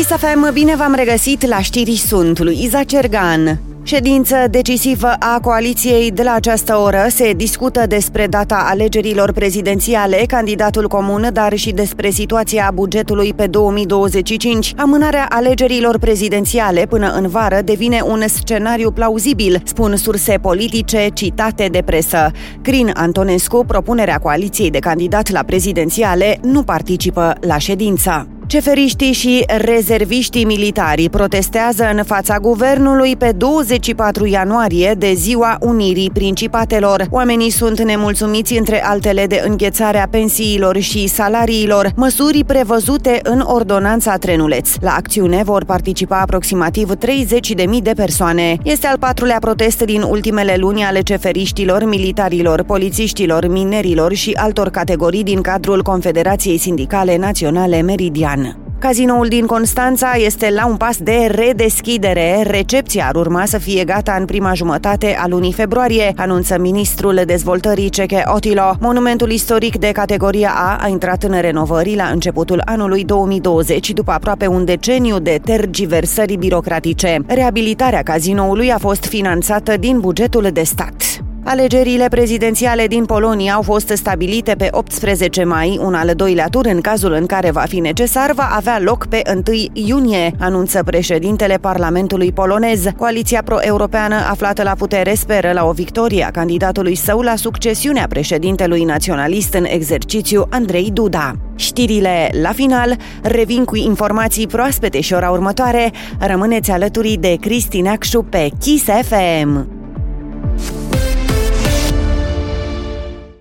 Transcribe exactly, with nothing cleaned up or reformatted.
Kiss F M, bine v-am regăsit la știri, sunt Luiza Cergan. Ședință decisivă a coaliției de la această oră. Se discută despre data alegerilor prezidențiale, candidatul comun, dar și despre situația bugetului pe două mii douăzeci și cinci. Amânarea alegerilor prezidențiale până în vară devine un scenariu plauzibil, spun surse politice citate de presă. Crin Antonescu, propunerea coaliției de candidat la prezidențiale, nu participă la ședință. Ceferiștii și rezerviștii militari protestează în fața guvernului pe douăzeci și patru ianuarie, de Ziua Unirii Principatelor. Oamenii sunt nemulțumiți, între altele, de înghețarea pensiilor și salariilor, măsuri prevăzute în ordonanța Trenuleț. La acțiune vor participa aproximativ treizeci de mii de persoane. Este al patrulea protest din ultimele luni ale ceferiștilor, militarilor, polițiștilor, minerilor și altor categorii din cadrul Confederației Sindicale Naționale Meridian. Cazinoul din Constanța este la un pas de redeschidere. Recepția ar urma să fie gata în prima jumătate a lunii februarie, anunță ministrul dezvoltării Ceche Otilo. Monumentul istoric de categoria A a intrat în renovări la începutul anului două mii douăzeci, după aproape un deceniu de tergiversări birocratice. Reabilitarea cazinoului a fost finanțată din bugetul de stat. Alegerile prezidențiale din Polonia au fost stabilite pe optsprezece mai. Un al doilea tur, în cazul în care va fi necesar, va avea loc pe întâi iunie, anunță președintele Parlamentului polonez. Coaliția pro-europeană aflată la putere speră la o victorie a candidatului său la succesiunea președintelui naționalist în exercițiu, Andrei Duda. Știrile la final revin cu informații proaspete și ora următoare. Rămâneți alături de Cristi Neacșu pe Kiss F M.